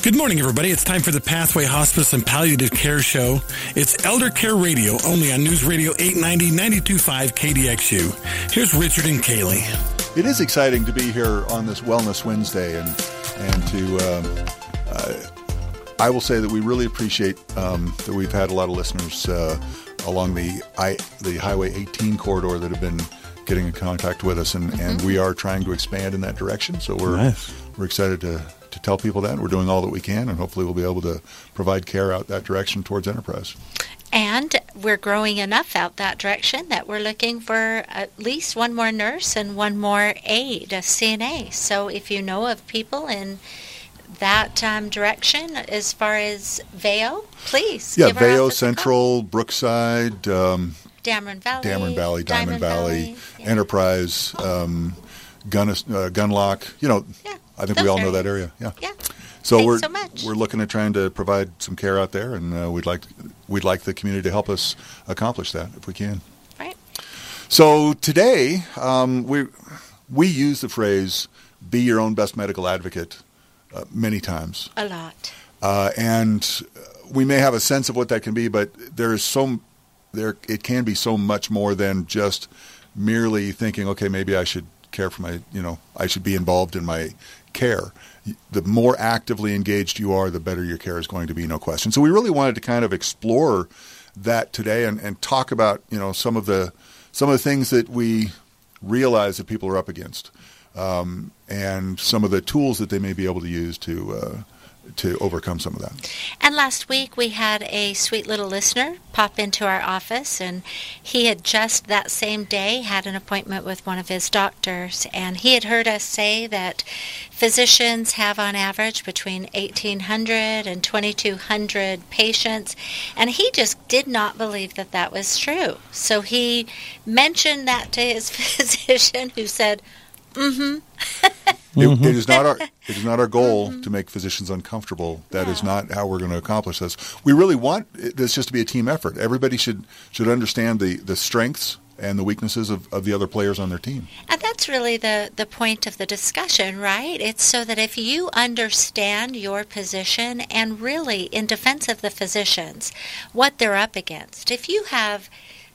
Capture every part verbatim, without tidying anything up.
Good morning, everybody. It's time for the Pathway Hospice and Palliative Care Show. It's Elder Care Radio, only on News Radio eight ninety, ninety-two point five K D X U. Here's Richard and Kaylee. It is exciting to be here on this Wellness Wednesday, and and to um, uh, I will say that we really appreciate um, that we've had a lot of listeners uh, along the I, the Highway eighteen corridor that have been getting in contact with us, and, and we are trying to expand in that direction. So we're Nice. we're excited to. to tell people that. We're doing all that we can, and hopefully we'll be able to provide care out that direction towards Enterprise. And we're growing enough out that direction that we're looking for at least one more nurse and one more aide, a C N A. So if you know of people in that um, direction as far as Veo, please Yeah, give our Veo, office a call. Central, Brookside, um, Dameron Valley, Dameron Valley, Diamond, Diamond Valley, Valley, yeah. Enterprise, um, Gun, uh, Gunlock. You know, Yeah, I think those we all know areas. that area. Yeah. Yeah. So Thanks we're so much. we're looking at trying to provide some care out there, and uh, we'd like we'd like the community to help us accomplish that if we can. Right. So today um, we we use the phrase "be your own best medical advocate" uh, many times, A lot. uh, and we may have a sense of what that can be, but there is so there it can be so much more than just merely thinking, okay, maybe I should care for my, you know, I should be involved in my care. The more actively engaged you are, the better your care is going to be, no question. So we really wanted to kind of explore that today and, and talk about, you know, some of the some of the things that we realize that people are up against, um, and some of the tools that they may be able to use to uh, to overcome some of that. And last week we had a sweet little listener pop into our office, and he had just that same day had an appointment with one of his doctors, and he had heard us say that physicians have on average between eighteen hundred and twenty-two hundred patients, and he just did not believe that that was true. So he mentioned that to his physician, who said, mm-hmm. It, it is not our it is not our goal to make physicians uncomfortable. That is No. not how we're going to accomplish this. We really want this just to be a team effort. Everybody should should understand the, the strengths and the weaknesses of, of the other players on their team. And that's really the, the point of the discussion, right? It's so that if you understand your position and really in defense of the physicians, what they're up against, if you have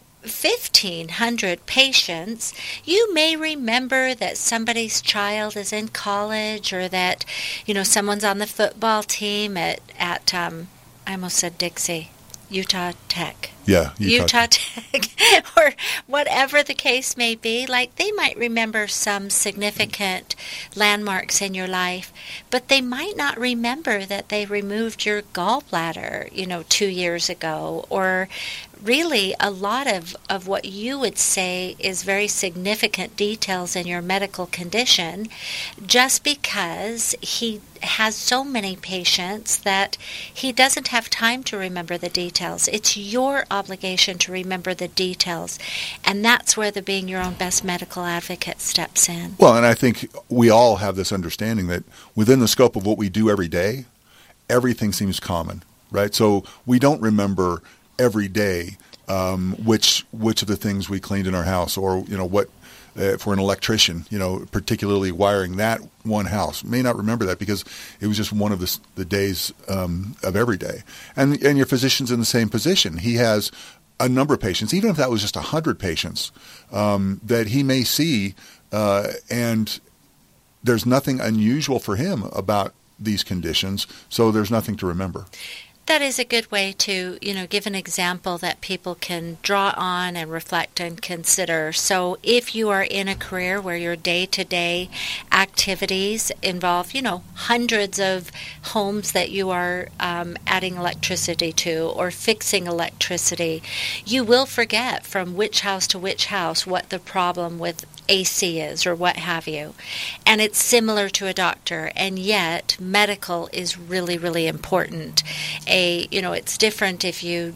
fifteen hundred patients, you may remember that somebody's child is in college, or that, you know, someone's on the football team at, at um, I almost said Dixie, Utah Tech. Yeah, Utah Tech, or whatever the case may be. Like, they might remember some significant landmarks in your life, but they might not remember that they removed your gallbladder, you know, two years ago, or really a lot of, of what you would say is very significant details in your medical condition, just because he has so many patients that he doesn't have time to remember the details. It's your obligation to remember the details, and that's where the being your own best medical advocate steps in. Well, and I think we all have this understanding that within the scope of what we do every day, everything seems common, right? So we don't remember every day um, which which of the things we cleaned in our house, or, you know, what uh, if we're an electrician, you know, particularly wiring that one house, may not remember that because it was just one of the, the days um, of every day. And and your physician's in the same position. He has a number of patients, even if that was just one hundred patients, um, that he may see, uh, and there's nothing unusual for him about these conditions, so there's nothing to remember. That is a good way to, you know, give an example that people can draw on and reflect and consider. So if you are in a career where your day-to-day activities involve, you know, hundreds of homes that you are um, adding electricity to or fixing electricity, you will forget from which house to which house what the problem with A C is or what have you. And it's similar to a doctor, and yet medical is really, really important. A, you know, it's different if you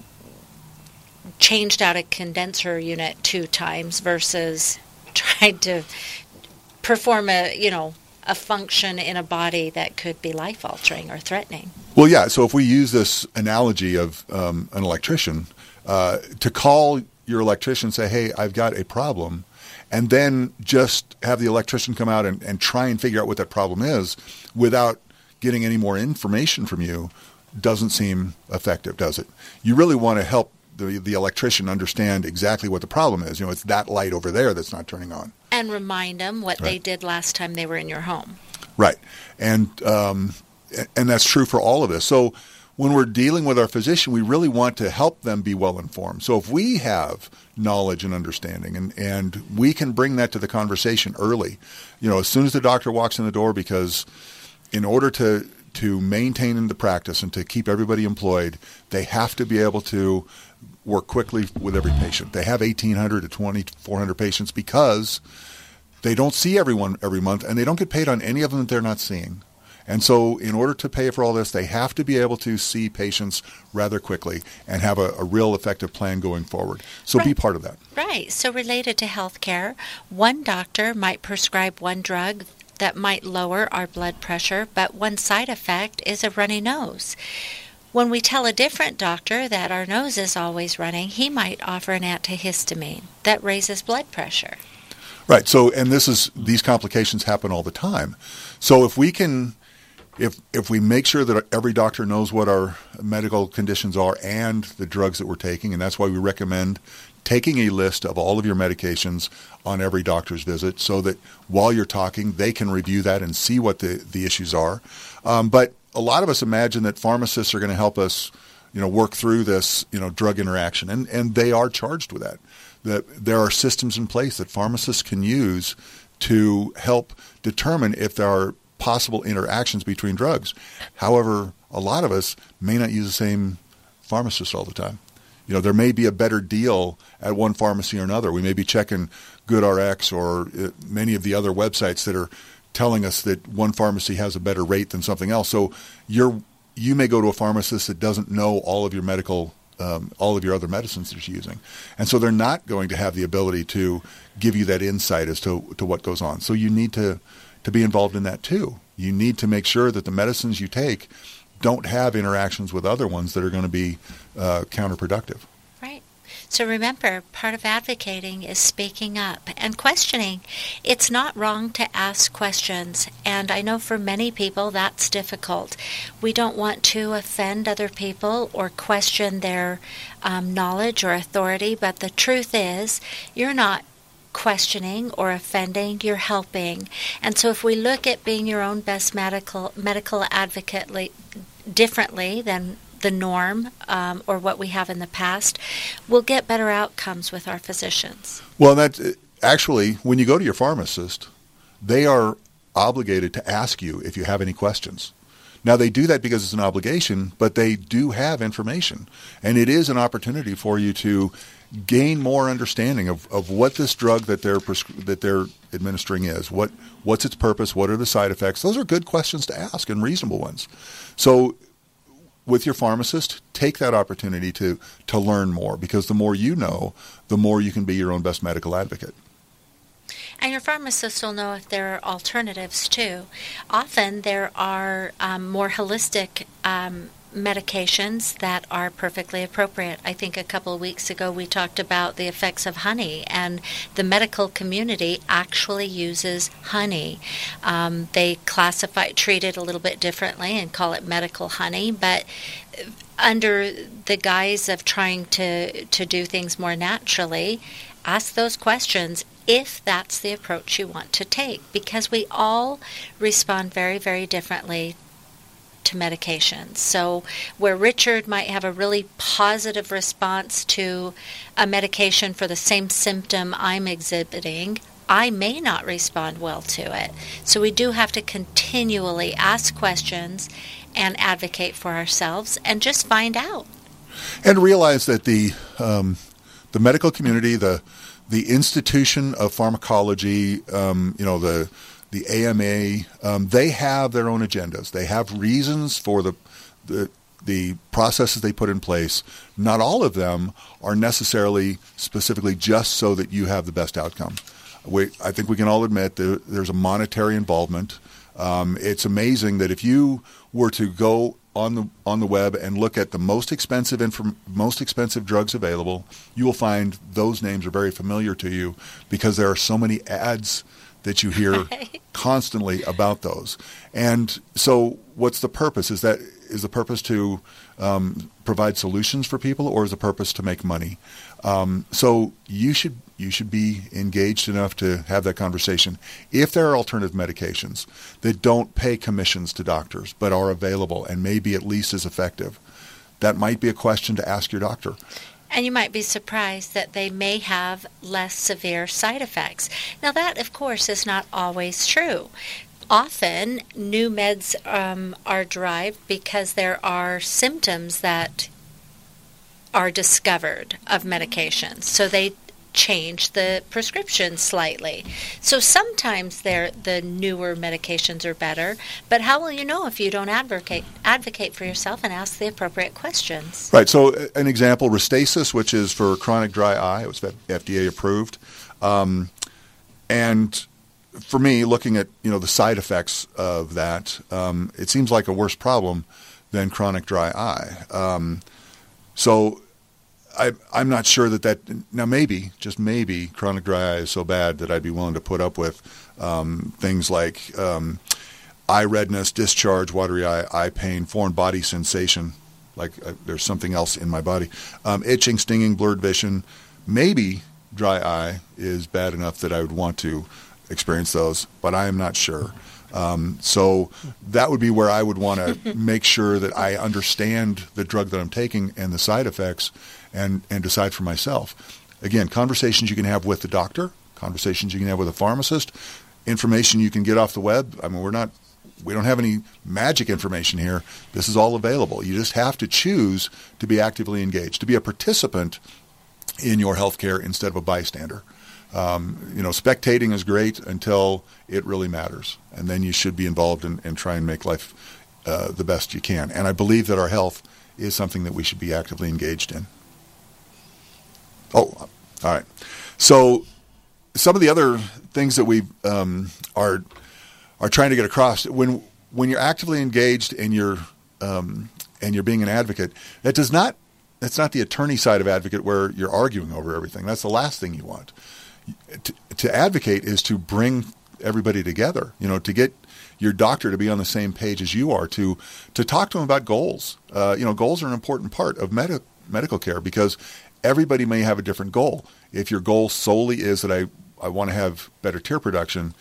changed out a condenser unit two times versus tried to perform a, you know, a function in a body that could be life-altering or threatening. Well, yeah, so if we use this analogy of um, an electrician, uh, to call your electrician and say, hey, I've got a problem, and then just have the electrician come out and, and try and figure out what that problem is without getting any more information from you doesn't seem effective, does it? You really want to help the the electrician understand exactly what the problem is. You know, it's that light over there that's not turning on. And remind them what Right. they did last time they were in your home. Right. And um, and that's true for all of us. So when we're dealing with our physician, we really want to help them be well informed. So if we have knowledge and understanding and, and we can bring that to the conversation early, you know, as soon as the doctor walks in the door, because in order to to maintain the practice and to keep everybody employed, they have to be able to work quickly with every patient. They have eighteen hundred to twenty-four hundred patients because they don't see everyone every month, and they don't get paid on any of them that they're not seeing. And so in order to pay for all this, they have to be able to see patients rather quickly and have a, a real effective plan going forward. So Right. be part of that. Right. So related to healthcare, one doctor might prescribe one drug that might lower our blood pressure, but one side effect is a runny nose. When we tell a different doctor that our nose is always running, he might offer an antihistamine that raises blood pressure. Right. So, and this is, these complications happen all the time. So if we can, if if we make sure that every doctor knows what our medical conditions are and the drugs that we're taking, and that's why we recommend taking a list of all of your medications on every doctor's visit so that while you're talking, they can review that and see what the, the issues are. Um, but a lot of us imagine that pharmacists are going to help us, you know, work through this, you know, drug interaction, and, and they are charged with that. That there are systems in place that pharmacists can use to help determine if there are possible interactions between drugs. However, a lot of us may not use the same pharmacist all the time. You know, there may be a better deal at one pharmacy or another. We may be checking GoodRx or uh, many of the other websites that are telling us that one pharmacy has a better rate than something else. So you're you may go to a pharmacist that doesn't know all of your medical, um, all of your other medicines that you're using, and so they're not going to have the ability to give you that insight as to to what goes on. So you need to to be involved in that too. You need to make sure that the medicines you take don't have interactions with other ones that are going to be uh, counterproductive. Right. So remember, part of advocating is speaking up and questioning. It's not wrong to ask questions, and I know for many people that's difficult. We don't want to offend other people or question their um, knowledge or authority, but the truth is, you're not questioning or offending, you're helping. And so if we look at being your own best medical medical advocate li- differently than the norm um, or what we have in the past, we'll get better outcomes with our physicians. Well, that actually, when you go to your pharmacist, they are obligated to ask you if you have any questions. Now, they do that because it's an obligation, but they do have information, and it is an opportunity for you to gain more understanding of, of what this drug that they're prescri- that they're administering is. What what's its purpose? What are the side effects? Those are good questions to ask and reasonable ones. So with your pharmacist, take that opportunity to to learn more, because the more you know, the more you can be your own best medical advocate. And your pharmacist will know if there are alternatives too. Often there are um, more holistic um, medications that are perfectly appropriate. I think a couple of weeks ago we talked about the effects of honey, and the medical community actually uses honey. Um, they classify, treat it a little bit differently and call it medical honey, but under the guise of trying to, to do things more naturally, ask those questions if that's the approach you want to take, because we all respond very, very differently to medications. So where Richard might have a really positive response to a medication for the same symptom I'm exhibiting, I may not respond well to it. So we do have to continually ask questions and advocate for ourselves and just find out. And realize that the um, the medical community, the the institution of pharmacology, um, you know, the the A M A, um, they have their own agendas. They have reasons for the, the the processes they put in place. Not all of them are necessarily specifically just so that you have the best outcome. We, I think we can all admit that there's a monetary involvement. Um, it's amazing that if you were to go on the on the web and look at the most expensive inform, most expensive drugs available, you will find those names are very familiar to you because there are so many ads that you hear right. constantly about those. And so what's the purpose? Is that is the purpose to um, provide solutions for people, or is the purpose to make money? Um, so you should you should be engaged enough to have that conversation. If there are alternative medications that don't pay commissions to doctors but are available and may be at least as effective, that might be a question to ask your doctor. And you might be surprised that they may have less severe side effects. Now that, of course, is not always true. Often, new meds um, are derived because there are symptoms that are discovered of medications. So they change the prescription slightly. So sometimes they're, the newer medications are better, but how will you know if you don't advocate advocate for yourself and ask the appropriate questions? Right. So an example, Restasis, which is for chronic dry eye, it was F D A approved. Um, and for me, looking at, you know, the side effects of that, um, it seems like a worse problem than chronic dry eye. Um, so I, I'm not sure that that, now maybe, just maybe, chronic dry eye is so bad that I'd be willing to put up with um, things like um, eye redness, discharge, watery eye, eye pain, foreign body sensation, like uh, there's something else in my body, um, itching, stinging, blurred vision. Maybe dry eye is bad enough that I would want to experience those, but I am not sure. Um, so that would be where I would want to make sure that I understand the drug that I'm taking and the side effects, and, and decide for myself. Again, conversations you can have with the doctor, conversations you can have with a pharmacist, information you can get off the web. I mean, we're not, we don't have any magic information here. This is all available. You just have to choose to be actively engaged, to be a participant in your healthcare instead of a bystander. Um, you know, spectating is great until it really matters, and then you should be involved and, and try and make life uh, the best you can. And I believe that our health is something that we should be actively engaged in. Oh, all right. So some of the other things that we um, are are trying to get across, when when you're actively engaged and you're um, and you're being an advocate, that does not that's not the attorney side of advocate where you're arguing over everything. That's the last thing you want. To, to advocate is to bring everybody together, you know, to get your doctor to be on the same page as you are, to to talk to them about goals. Uh, you know, goals are an important part of med- medical care because everybody may have a different goal. If your goal solely is that I, I want to have better tear production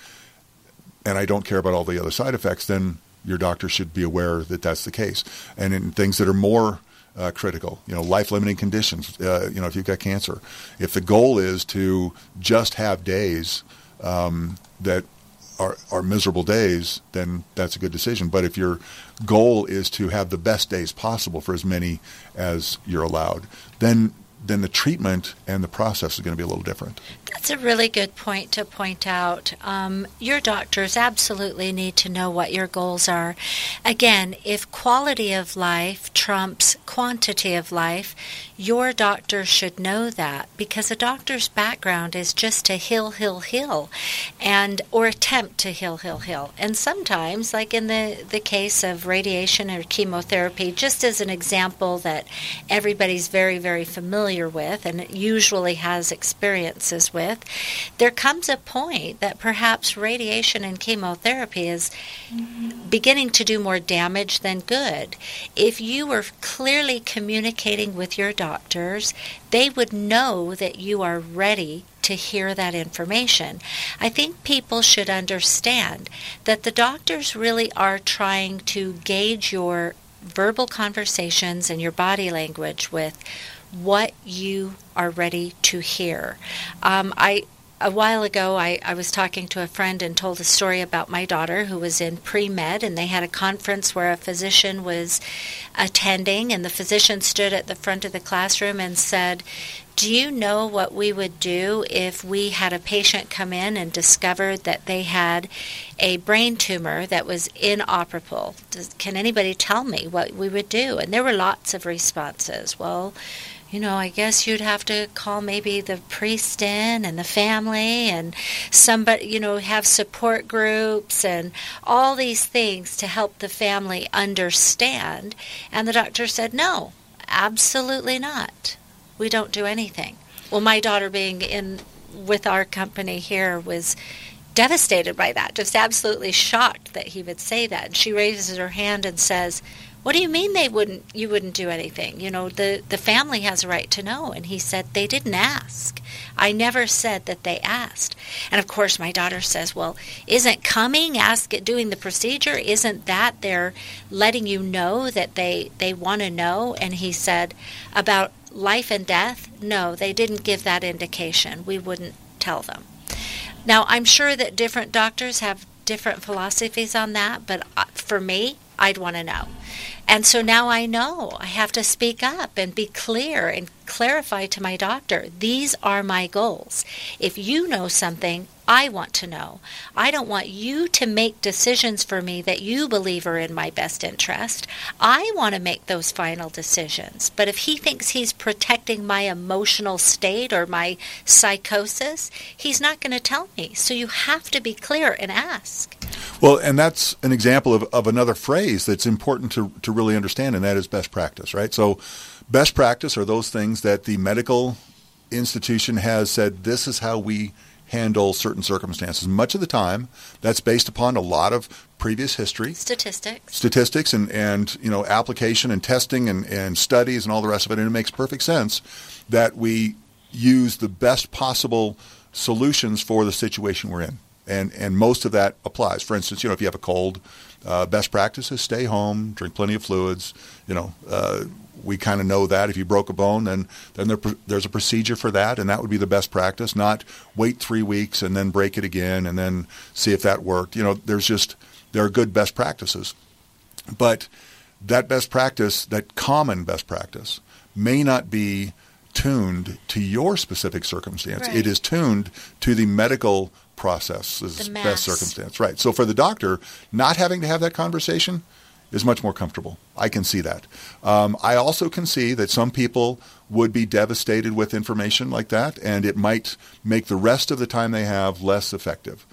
and I don't care about all the other side effects, then your doctor should be aware that that's the case. And in things that are more Uh, critical, you know, life-limiting conditions, uh, you know, if you've got cancer. If the goal is to just have days um, that are, are miserable days, then that's a good decision. But if your goal is to have the best days possible for as many as you're allowed, then then the treatment and the process is going to be a little different. That's a really good point to point out. Um, your doctors absolutely need to know what your goals are. Again, if quality of life trumps quantity of life, your doctor should know that, because a doctor's background is just to heal, heal, heal, and or attempt to heal, heal, heal. And sometimes, like in the, the case of radiation or chemotherapy, just as an example that everybody's very, very familiar with and usually has experiences with, there comes a point that perhaps radiation and chemotherapy is beginning to do more damage than good. If you were clearly communicating with your doctors, they would know that you are ready to hear that information. I think people should understand that the doctors really are trying to gauge your verbal conversations and your body language with what you are ready to hear. Um, I A while ago, I, I was talking to a friend and told a story about my daughter who was in pre-med, and they had a conference where a physician was attending, and the physician stood at the front of the classroom and said, "Do you know what we would do if we had a patient come in and discovered that they had a brain tumor that was inoperable? Does, can anybody tell me what we would do?" And there were lots of responses. Well, you know, I guess you'd have to call maybe the priest in and the family and somebody, you know, have support groups and all these things to help the family understand. And the doctor said, "No, absolutely not. We don't do anything." Well, my daughter being in with our company here was devastated by that, just absolutely shocked that he would say that. And she raises her hand and says, "What do you mean they wouldn't? You wouldn't do anything? You know, the the family has a right to know." And he said, "They didn't ask. I never said that they asked." And of course, my daughter says, "Well, isn't coming, ask it, doing the procedure, isn't that they're letting you know that they they want to know?" And he said, "About life and death, no, they didn't give that indication. We wouldn't tell them." Now, I'm sure that different doctors have different philosophies on that, but for me, I'd want to know. And so now I know I have to speak up and be clear and clarify to my doctor, these are my goals. If you know something, I want to know. I don't want you to make decisions for me that you believe are in my best interest. I want to make those final decisions. But if he thinks he's protecting my emotional state or my psychosis, he's not going to tell me. So you have to be clear and ask. Well, and that's an example of, of another phrase that's important to, to really understand, and that is best practice, right? So best practice are those things that the medical institution has said, this is how we handle certain circumstances. Much of the time, that's based upon a lot of previous history. Statistics. Statistics and, and you know, application and testing and, and studies and all the rest of it. And it makes perfect sense that we use the best possible solutions for the situation we're in. And and most of that applies. For instance, you know, if you have a cold, uh, best practice is stay home, drink plenty of fluids. You know, uh, we kind of know that. If you broke a bone, then then there, there's a procedure for that, and that would be the best practice. Not wait three weeks and then break it again and then see if that worked. You know, there's just there are good best practices, but that best practice, that common best practice, may not be tuned to your specific circumstance. Right. It is tuned to the medical process's best circumstance. Right. So for the doctor, not having to have that conversation is much more comfortable. I can see that. Um, I also can see that some people would be devastated with information like that, and it might make the rest of the time they have less effective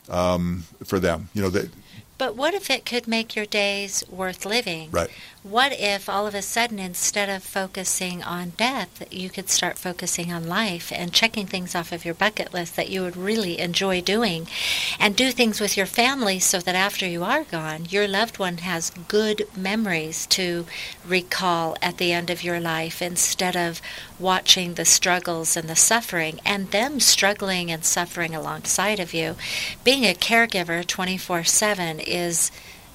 um, for them. You know, that. But what if it could make your days worth living? Right. What if all of a sudden, instead of focusing on death, you could start focusing on life and checking things off of your bucket list that you would really enjoy doing, and do things with your family so that after you are gone, your loved one has good memories to recall at the end of your life, instead of watching the struggles and the suffering and them struggling and suffering alongside of you. Being a caregiver twenty-four seven is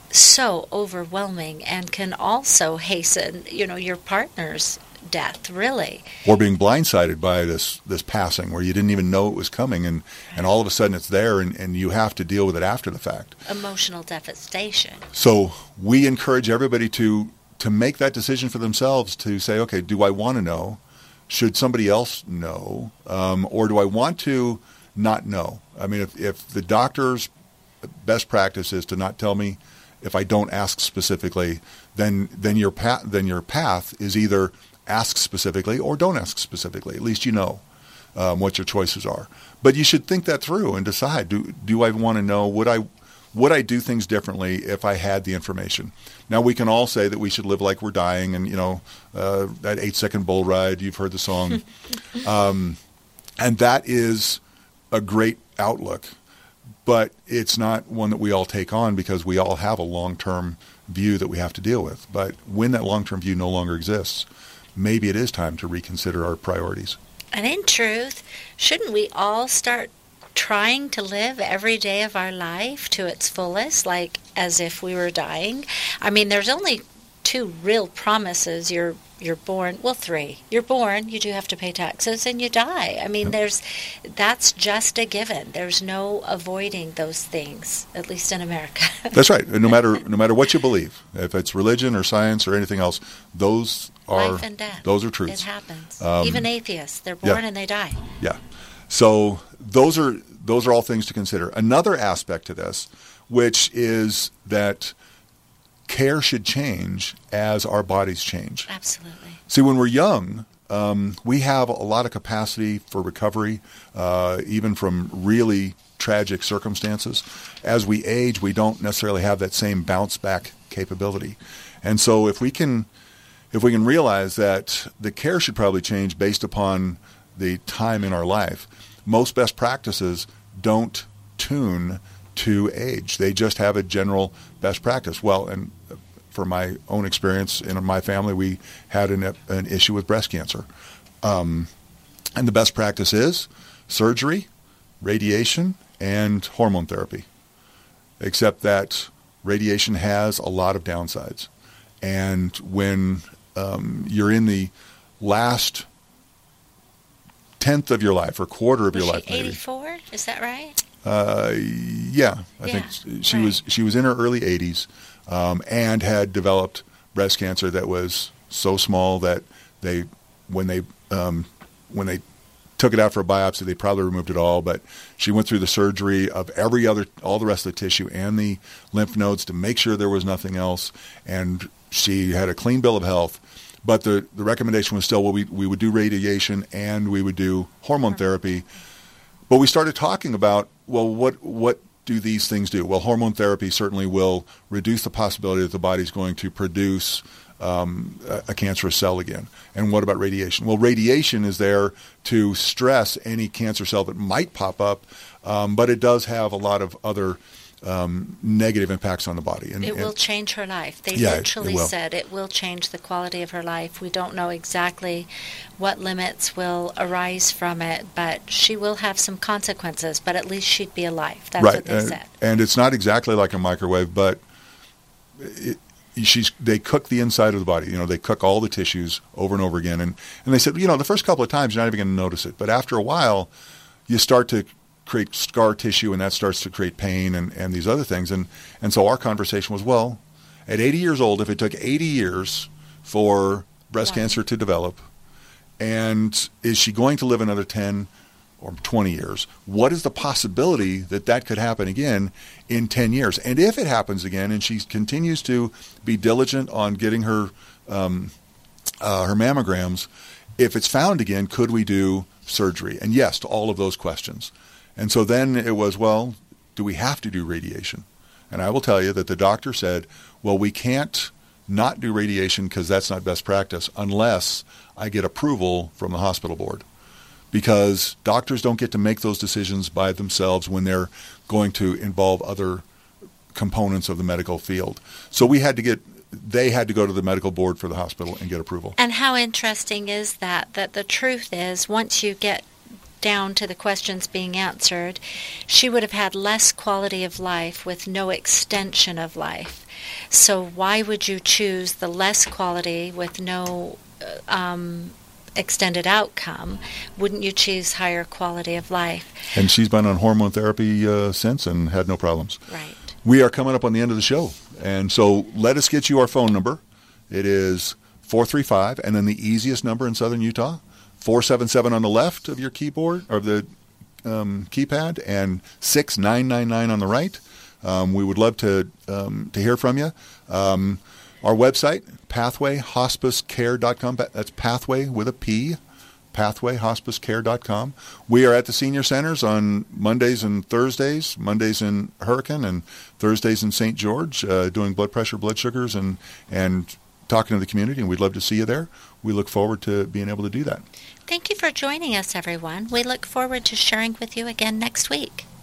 so overwhelming and can also hasten, you know, your partner's death, really. Or being blindsided by this this passing where you didn't even know it was coming, and, and all of a sudden it's there, and, and you have to deal with it after the fact. Emotional devastation. So we encourage everybody to to make that decision for themselves, to say, okay, do I want to know? Should somebody else know? Um, or do I want to not know? I mean, if, if the doctor's best practice is to not tell me if I don't ask specifically, then then your path then your path is either ask specifically or don't ask specifically. At least you know um, what your choices are. But you should think that through and decide: do do I want to know? Would I would I do things differently if I had the information? Now, we can all say that we should live like we're dying, and you know uh, that eight second bull ride. You've heard the song, um, and that is a great outlook. But it's not one that we all take on, because we all have a long-term view that we have to deal with. But when that long-term view no longer exists, maybe it is time to reconsider our priorities. And in truth, shouldn't we all start trying to live every day of our life to its fullest, like as if we were dying? I mean, there's only two real promises. You're you're born, well, three. You're born, you do have to pay taxes, and you die. I mean, there's that's just a given. There's no avoiding those things, at least in America. That's right. No matter no matter what you believe, if it's religion or science or anything else, those are life and death. Those are truths. It happens. Um, Even atheists, they're born yeah. and they die. Yeah. So those are those are all things to consider. Another aspect to this, which is that care should change as our bodies change. Absolutely. See, when we're young, um, we have a lot of capacity for recovery, uh, even from really tragic circumstances. As we age, we don't necessarily have that same bounce back capability. And so if we can if we can realize that the care should probably change based upon the time in our life, most best practices don't tune to age. They just have a general best practice. Well, and for my own experience in my family, we had an, an issue with breast cancer. Um, and the best practice is surgery, radiation, and hormone therapy, except that radiation has a lot of downsides. And when um, you're in the last tenth of your life or quarter of was your life, she eighty-four? Maybe. Is that right? Uh, yeah, I yeah, think she right. was she was in her early eighties um, and had developed breast cancer that was so small that they when they um, when they took it out for a biopsy, they probably removed it all. But she went through the surgery of every other all the rest of the tissue and the lymph nodes to make sure there was nothing else, and she had a clean bill of health. But the, the recommendation was still, well, we, we would do radiation and we would do hormone therapy. But we started talking about, well, what what do these things do? Well, hormone therapy certainly will reduce the possibility that the body's going to produce um, a, a cancerous cell again. And what about radiation? Well, radiation is there to stress any cancer cell that might pop up, um, but it does have a lot of other Um, negative impacts on the body. And, it and, will change her life. They yeah, literally it, it said it will change the quality of her life. We don't know exactly what limits will arise from it, but she will have some consequences, but at least she'd be alive. That's right. what they and, said. And it's not exactly like a microwave, but it, she's they cook the inside of the body. You know, they cook all the tissues over and over again. And, and they said, you know, the first couple of times you're not even going to notice it. But after a while, you start to create scar tissue, and that starts to create pain and, and these other things. And, and so our conversation was, well, at eighty years old, if it took eighty years for breast wow. cancer to develop, and is she going to live another ten or twenty years? What is the possibility that that could happen again in ten years? And if it happens again and she continues to be diligent on getting her, um, uh, her mammograms, if it's found again, could we do surgery? And yes, to all of those questions. And so then it was, well, do we have to do radiation? And I will tell you that the doctor said, well, we can't not do radiation because that's not best practice unless I get approval from the hospital board. Because doctors don't get to make those decisions by themselves when they're going to involve other components of the medical field. So we had to get, they had to go to the medical board for the hospital and get approval. And how interesting is that, that the truth is, once you get down to the questions being answered, she would have had less quality of life with no extension of life. So why would you choose the less quality with no um, extended outcome? Wouldn't you choose higher quality of life? And she's been on hormone therapy uh, since and had no problems. Right. We are coming up on the end of the show. And so let us get you our phone number. It is four three five, and then the easiest number in southern Utah, four seven seven on the left of your keyboard, or the um, keypad, and six nine nine nine on the right. Um, we would love to um, to hear from you. Um, our website, pathway hospice care dot com. That's Pathway with a P, pathway hospice care dot com. We are at the senior centers on Mondays and Thursdays, Mondays in Hurricane and Thursdays in Saint George, uh, doing blood pressure, blood sugars, and and talking to the community, and we'd love to see you there. We look forward to being able to do that. Thank you for joining us, everyone. We look forward to sharing with you again next week.